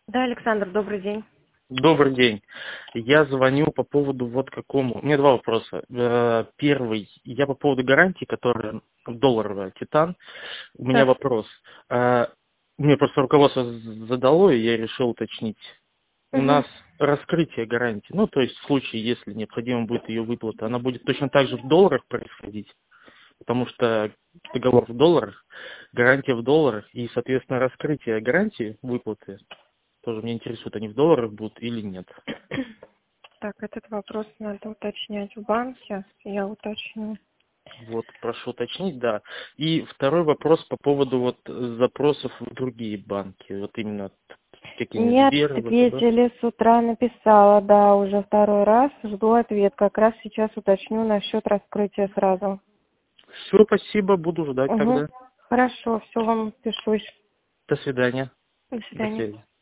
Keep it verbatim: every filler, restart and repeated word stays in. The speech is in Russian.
Да, Александр, добрый день. Добрый день. Я звоню по поводу вот какому. У меня два вопроса. Э, Первый. Я по поводу гарантии, которая долларовая, Титан. У меня Так. вопрос. Э, Мне просто руководство задало, и я решил уточнить. У Угу. нас раскрытие гарантии, ну, то есть в случае, если необходимо будет ее выплата, она будет точно так же в долларах происходить, потому что договор в долларах, гарантия в долларах, и, соответственно, раскрытие гарантии выплаты тоже меня интересует, они в долларах будут или нет. Так, этот вопрос надо уточнять в банке. Я уточню. Вот, прошу уточнить, да. И второй вопрос по поводу вот запросов в другие банки. Вот именно какие-нибудь Нет, Сбер, ВТБ. ответили, с утра написала, да, уже второй раз. Жду ответ. Как раз сейчас уточню насчет раскрытия сразу. Все, спасибо, буду ждать Угу. тогда. Хорошо, все вам пишу. До свидания. До До свидания. связи.